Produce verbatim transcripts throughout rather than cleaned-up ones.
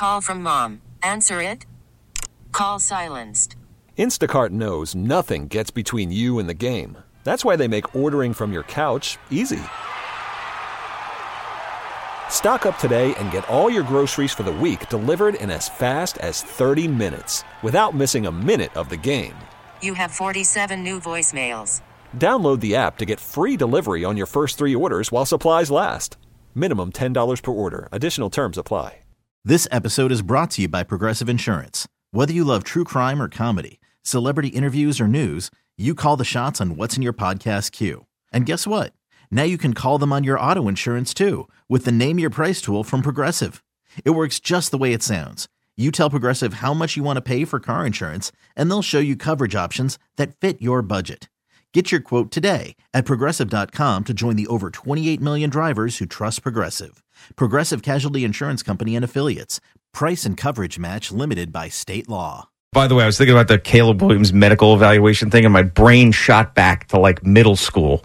Call from mom. Answer it. Call silenced. Instacart knows nothing gets between you and the game. That's why they make ordering from your couch easy. Stock up today and get all your groceries for the week delivered in as fast as thirty minutes without missing a minute of the game. You have forty-seven new voicemails. Download the app to get free delivery on your first three orders while supplies last. Minimum ten dollars per order. Additional terms apply. This episode is brought to you by Progressive Insurance. Whether you love true crime or comedy, celebrity interviews or news, you call the shots on what's in your podcast queue. And guess what? Now you can call them on your auto insurance too with the Name Your Price tool from Progressive. It works just the way it sounds. You tell Progressive how much you want to pay for car insurance, and they'll show you coverage options that fit your budget. Get your quote today at Progressive dot com to join the over twenty-eight million drivers who trust Progressive. Progressive Casualty Insurance Company and Affiliates. Price and coverage match limited by state law. By the way, I was thinking about the Caleb Williams medical evaluation thing, and my brain shot back to like middle school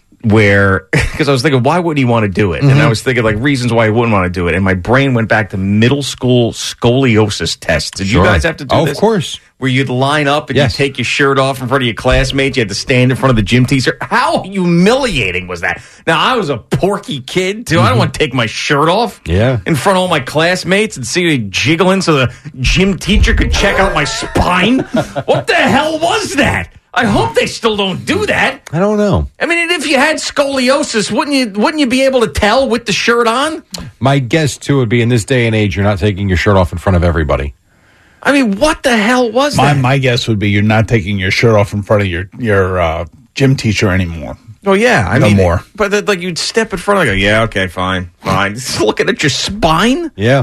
where, because I was thinking, why wouldn't he want to do it? Mm-hmm. And I was thinking like reasons why he wouldn't want to do it. And my brain went back to middle school scoliosis tests. Did sure. you guys have to do oh, this? Of course. Where you'd line up and yes. you'd take your shirt off in front of your classmates. You had to stand in front of the gym teacher. How humiliating was that? Now, I was a porky kid, too. Mm-hmm. I don't want to take my shirt off yeah. in front of all my classmates and see me jiggling so the gym teacher could check out my spine. What the hell was that? I hope they still don't do that. I don't know. I mean, if you had scoliosis, wouldn't you wouldn't you be able to tell with the shirt on? My guess, too, would be in this day and age, you're not taking your shirt off in front of everybody. I mean, what the hell was my, that? My guess would be you're not taking your shirt off in front of your, your uh, gym teacher anymore. Oh, yeah. I no mean, more. But the, like you'd step in front of it, go, yeah, okay, fine, fine. Just looking at your spine? Yeah.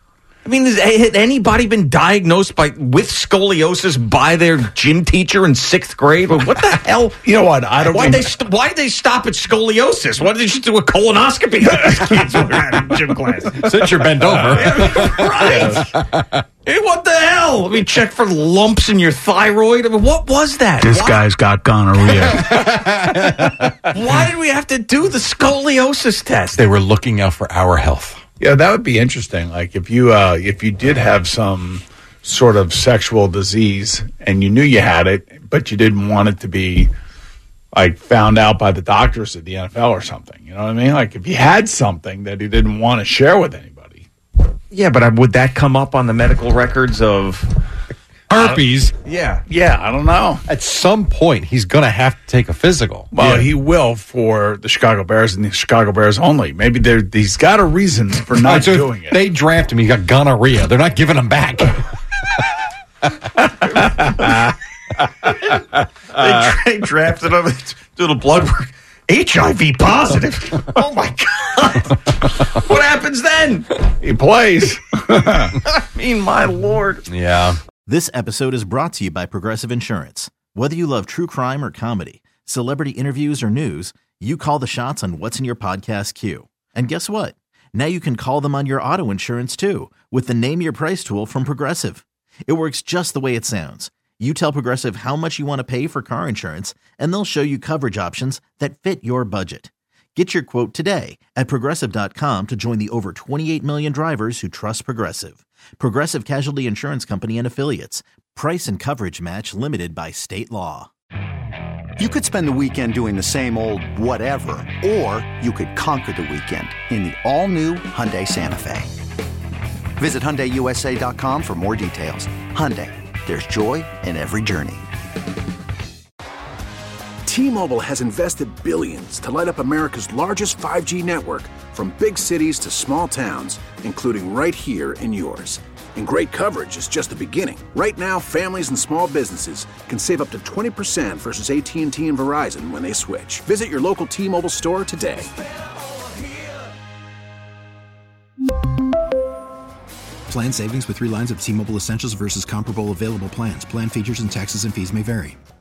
I mean, has, had anybody been diagnosed by with scoliosis by their gym teacher in sixth grade? What the hell? You know what? I don't. Why they st- Why did they stop at scoliosis? Why did they just do a colonoscopy? Kids were at in gym class. Since you're bent over, right? Hey, what the hell? Let me check for lumps in your thyroid. I mean, what was that? This Why? guy's got gonorrhea. Why did we have to do the scoliosis test? They were looking out for our health. Yeah, that would be interesting. Like if you uh, if you did have some sort of sexual disease and you knew you had it, but you didn't want it to be like found out by the doctors at the N F L or something. You know what I mean? Like if you had something that he didn't want to share with anybody. Yeah, but would that come up on the medical records of herpes? Yeah. Yeah, I don't know. At some point, he's going to have to take a physical. Well, yeah. he will for the Chicago Bears and the Chicago Bears only. Maybe there he's got a reason for not so doing it. They draft him. He got gonorrhea. They're not giving him back. they, tra- they drafted him. Do the blood work. H I V positive. Oh, my God. What happens then? He plays. I mean, my Lord. Yeah. This episode is brought to you by Progressive Insurance. Whether you love true crime or comedy, celebrity interviews or news, you call the shots on what's in your podcast queue. And guess what? Now you can call them on your auto insurance too with the Name Your Price tool from Progressive. It works just the way it sounds. You tell Progressive how much you want to pay for car insurance, and they'll show you coverage options that fit your budget. Get your quote today at Progressive dot com to join the over twenty-eight million drivers who trust Progressive. Progressive Casualty Insurance Company and Affiliates. Price and coverage match limited by state law. You could spend the weekend doing the same old whatever, or you could conquer the weekend in the all-new Hyundai Santa Fe. Visit Hyundai U S A dot com for more details. Hyundai, there's joy in every journey. T-Mobile has invested billions to light up America's largest five G network, from big cities to small towns, including right here in yours. And great coverage is just the beginning. Right now, families and small businesses can save up to twenty percent versus A T and T and Verizon when they switch. Visit your local T-Mobile store today. Plan savings with three lines of T-Mobile Essentials versus comparable available plans. Plan features and taxes and fees may vary.